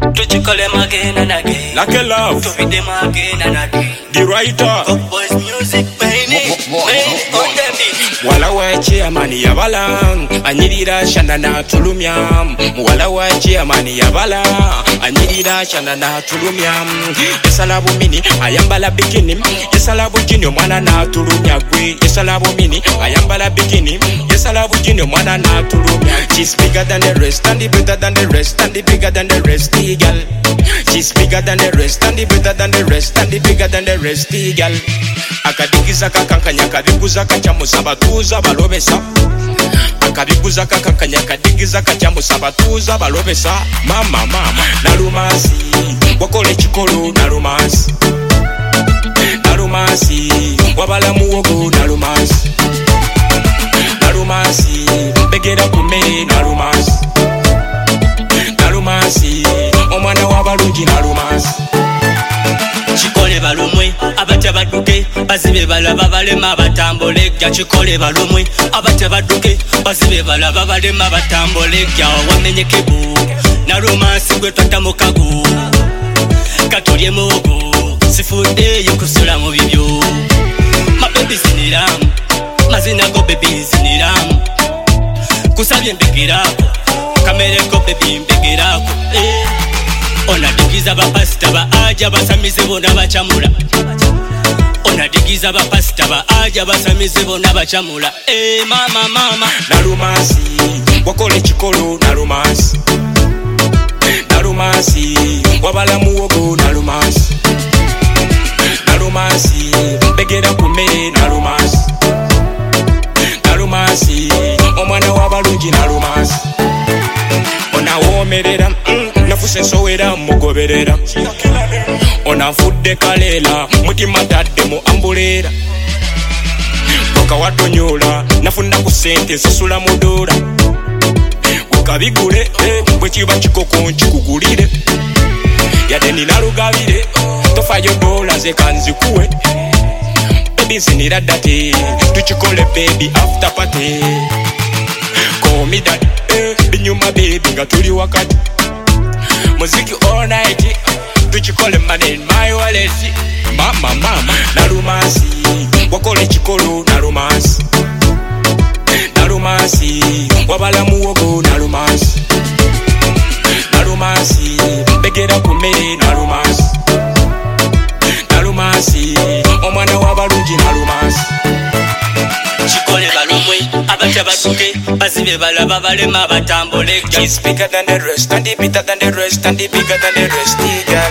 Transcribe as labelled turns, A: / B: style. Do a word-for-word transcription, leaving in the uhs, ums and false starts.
A: call them again and again.
B: Like a love.
A: To feed them again and again.
B: The writer.
A: Cup boys music, baby. On them beat.
B: Wala wachi amani yabala. Anyirira shana na tulumyam. Wala wachi amani yabala. Anyirira shana na tulumyam. Yesalabu mini ayambala bikini. Yesalabu jini mwana na tulumya kwe. Yesalabu mini ayambala bikini. Yesalabu jini mwana na tulumya. She's bigger than the rest and the better than the rest and the bigger than the rest, the girl. She's bigger than the rest and the better than the rest and the bigger than the rest, the girl. Akadigiza kakankanya akabiguza kachamusa batuza balobesa. Akabiguza kakankanya akadigiza kachamusa batuza balobesa. Mama mama nalumasi wakole chikolo nalumasi. Nalumasi wabala muwogo nalumasi. Nalumasi begera kume nalumasi. Nalumasi omwana wabalungi nalumasi.
A: Chikole balumwe abacha baduke bazibe balaba balema batambole gya. Chikole balumwe abacha baduke bazibe balaba balema batambole gya. Wamenyekebu nalumasi gwe twatamukagu katolye muwogo sifude yokusula mu bibyo. My baby ziniram mazina go baby ziniram kusabye mbigirako kamere ko baby mbigirako eh. Onadigiza bapasita ba aja basamize bona bachamula. Onadigiza bapasita ba aja basamize bona bachamula. Eh mama mama
B: nalumasi wakole chikolo nalumasi. Nalumasi wabala muwogo nalumasi. Nalumasi begera kumere nalumasi. Nalumasi omwana wabalungi nalumasi. Onawomerera mm, nafuse sowera mugoberera. Onafudde kalela mutima tadde mu ambulera. Wakawadonyola nafunda ku sente sasula mudora. Ukabigule eh, bwe kiba kikoko nkikugulire. Yadde ninalugabire tofayo dola ze kanzikuwe. Baby nsinira date tukikole baby after party. Call me that eh, binyuma baby nga tuli wakati. Muziki all night tukikole money in my wallet. Mama mama nalumasi wakole chikolo nalumasi. Nalumasi wabala muwogo nalumasi. Nalumasi begera kumere nalumasi. Nalumasi omwana wabalungi nalumasi.
A: Chikole balumwe abacha baduke bazibe balaba balema batambole gya.
B: She's bigger than the rest and the better than the rest and the bigger than the rest, the girl.